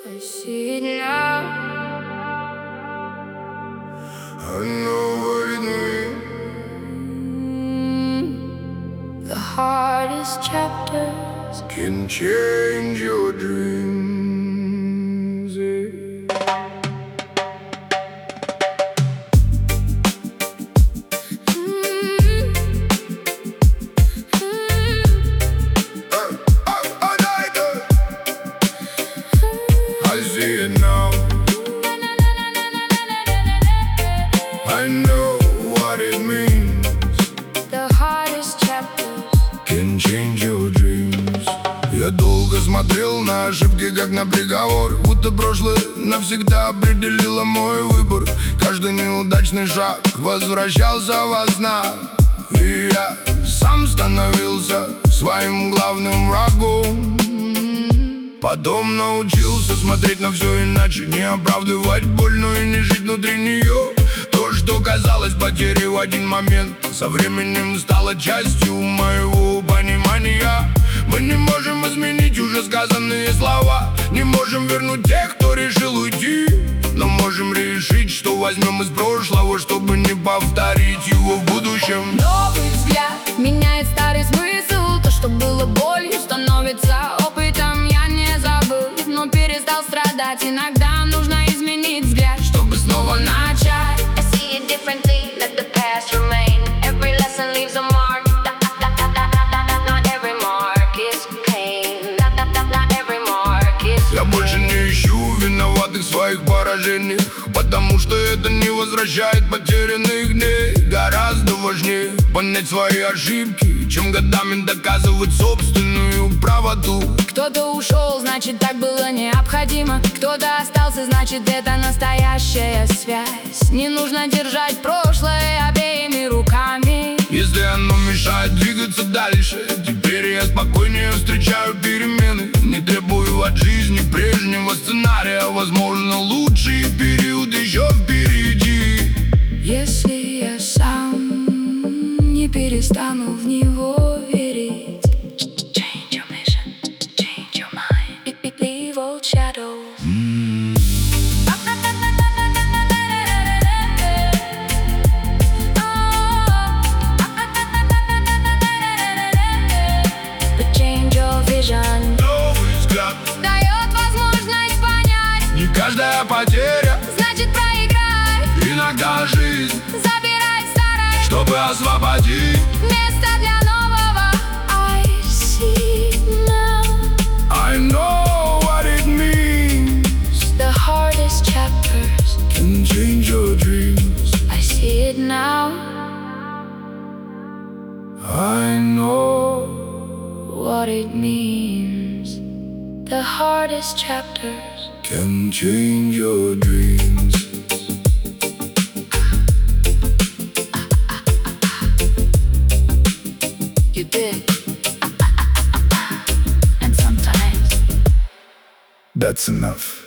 I see it now. I know what it means. The hardest chapters Can change your dreams. I see it now. I know what it means. The hardest chapters Can change your dreams. Я долго смотрел на ошибки, как на приговор, будто прошлое навсегда определило мой выбор. Каждый неудачный шаг возвращался во снах, и я сам становился своим главным врагом. Потом научился смотреть на все иначе, не оправдывать боль, но и не жить внутри нее. То, что казалось потерей в один момент, со временем стало частью моего понимания. Мы не можем изменить уже сказанные слова, не можем вернуть тех, кто решил уйти, но можем решить, что возьмем из прошлого, чтобы не повторить его в будущем. Новый взгляд меняет старый смысл. То, что было болью, становится опытом. Я не забыл, но перестал страдать. Иногда нужно изменить взгляд, чтобы снова начать. I see it differently, let the past remain. Every lesson leaves a mark. Not every mark is pain. Not every mark is Я больше не ищу виноватых в своих поражениях, потому что это не возвращает потерянных дней. Гораздо важнее понять свои ошибки, чем годами доказывать собственную правоту. Кто-то ушел, значит так было необходимо. Кто-то остался, значит это настоящая связь. Не нужно держать прошлое обеими руками, если оно мешает двигаться дальше. Теперь я спокойнее встречаю перемены, не требую от жизни прежнего сценария. Возможно, лучший период еще впереди. если я сам не перестану в него верить. Change your mission, change your mind. Leave old shadows. But change your vision. Новый взгляд Дает возможность понять, не каждая потеря, значит проиграть. иногда жизнь, Забирать старое, чтобы освободить. место для нового. I see now. I know what it means. The hardest chapters Can change your dreams. I see it now. I know. What it means. The hardest chapters Can change your dreams. you did. And sometimes That's enough.